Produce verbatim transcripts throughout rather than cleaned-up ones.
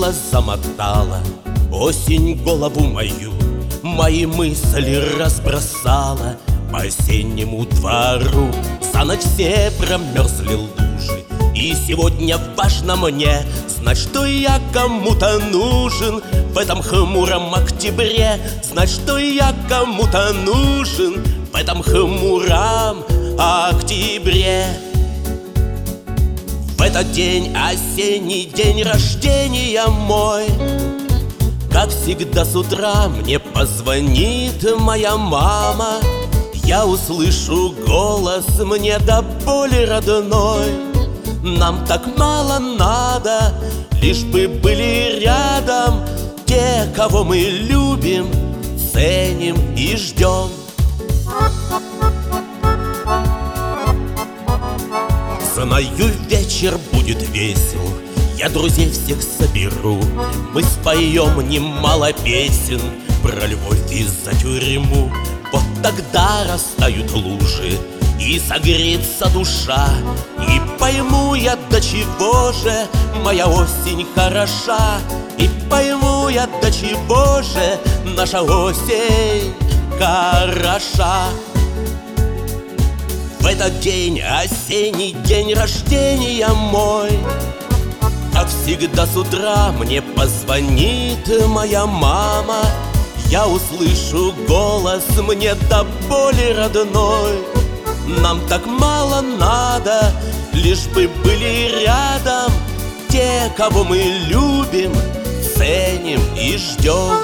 накрыла, замотала осень голову мою, мои мысли разбросала по осеннему двору. За ночь все промерзли лужи, и сегодня важно мне знать, что я кому-то нужен. В этом хмуром октябре знать, что я кому-то нужен. В этом хмуром октябре. В этот день, осенний день рождения мой, как всегда с утра мне позвонит моя мама. Я услышу голос мне до боли родной. Нам так мало надо, лишь бы были рядом те, кого мы любим, ценим и ждем. Знаю, вечер будет весел, я друзей всех соберу. Мы споем немало песен про любовь и за тюрьму. Вот тогда растают лужи и согреется душа, и пойму я, до чего же моя осень хороша. И пойму я, до чего же наша осень хороша. В этот день, осенний день рождения мой, как всегда с утра мне позвонит моя мама. Я услышу голос мне до боли родной. Нам так мало надо, лишь бы были рядом те, кого мы любим, ценим и ждем.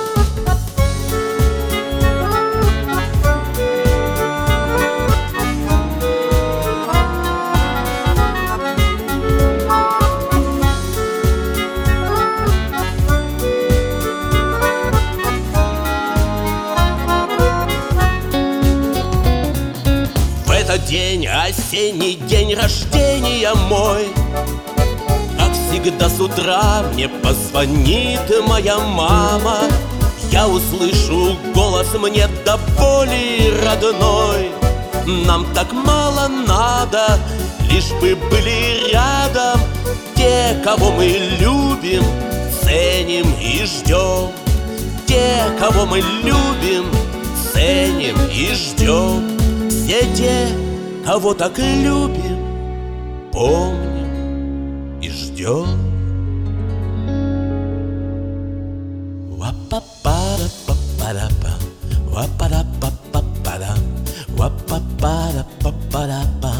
День, осенний день рождения мой, как всегда с утра мне позвонит моя мама. Я услышу голос мне до боли родной. Нам так мало надо, лишь бы были рядом те, кого мы любим, ценим и ждем. Те, кого мы любим, ценим и ждем. Все те, кого так любим, помним и ждем. Ва-па-па-ра-па-па-ра-па, ва-па-ра-па-па-па-ра, ва-па-па-ра-па-па-ра-па.